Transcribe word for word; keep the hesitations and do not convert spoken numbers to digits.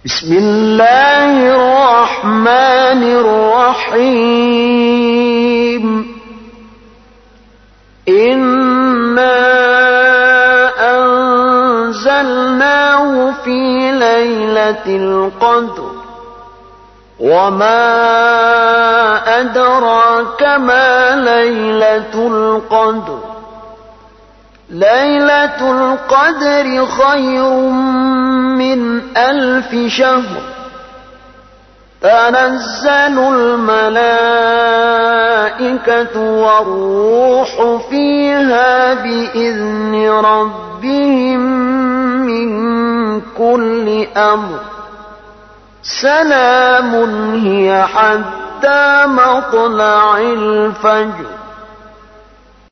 بسم الله الرحمن الرحيم إنا أنزلناه في ليلة القدر وما أدراك ما ليلة القدر ليلة القدر خير من ألف شهر تنزل الملائكة والروح فيها بإذن ربهم من كل أمر سلام هي حتى مطلع الفجر.